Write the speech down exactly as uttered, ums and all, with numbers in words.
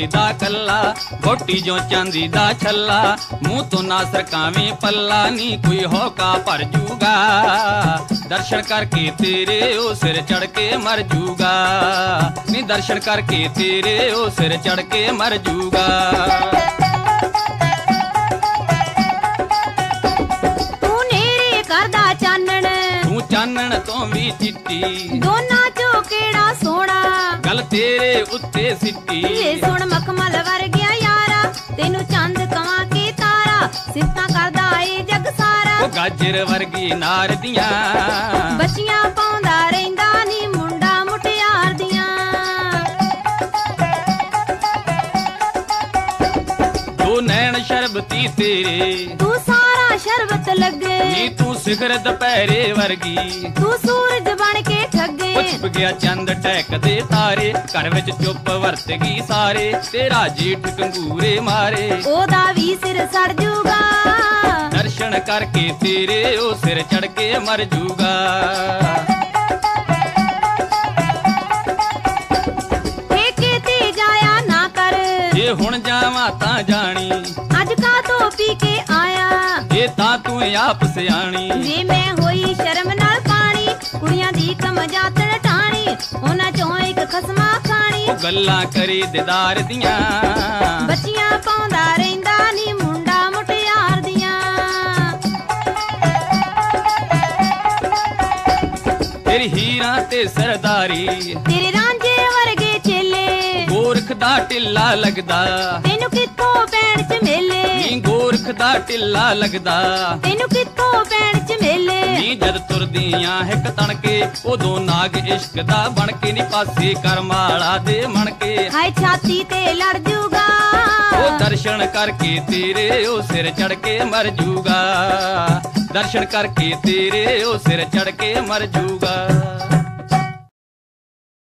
दा कल्ला, गोटी जो चांदी दा छल्ला, मुंह तो ना सरकावे पल्ला, नी कोई होका भर जूगा, दर्शन करके तेरे ओ सिर चढ़ के मर जूगा, नी दर्शन करके तेरे ओ सिर चढ़ के मर जूगा। चानण तो भी चिट्टी, दोना चो केड़ा सोना, गल तेरे उत्ते सिट्टी, ये सुन मखमल वर्गिया यारा, तेनू चंद कवां के तारा, सिफतां करदा ए जग सारा। ओ गाजर वर्गी नार दियां, बच्चियां पाउंदा रहिंदा नी मुंडा मुटियार दियां। दो नैन शरबती तेरे, तू सारा शरबत लगे, नी तू सिखर दुपहरे वर्गी, तू सूरज बन के ठगे। छुप गया चंद टहकदे तारे, घर विच चुप वरत गई सारे, तेरा जेठ कंगूरे मारे, ओदा भी सिर सड़ जूगा, दर्शन करके तेरे ओ सिर चढ़ के मर जूगा। ठेके ते जाया ना कर, जे हुण जावां तां जानी, अज का तो पी के आया, ये तां तू आप सियाणी, जे मैं होई शर्म नाल पानी, कुड़ियां दी कम जातड़ टाणी, उन्हां चों इक खसमा खानी। ओ गल्लां करी दिदार दियां, बच्चियां पाउंदा रहिंदा नी मुंडा मुटियार दियां। तेरी हीरां ते सरदारी, तेरे रांझे वर्गे चेले, गोरख दा टिल्ला लगदा, तेनू कित्थों पैण च मेले, नी गोरख दा टिल्ला लगदा, तेनू कित्थों पैण च मेले। नी जद तुरदियां हिक तणके, उदों नाग इश्क दा बन के, नी पासे करमाला दे मन के, हाय छाती ते लड़ जूगा, ओ दर्शन करके तेरे ओ सिर चढ़ के मर जूगा, दर्शन करके तेरे ओ सिर चढ़ के मर जूगा।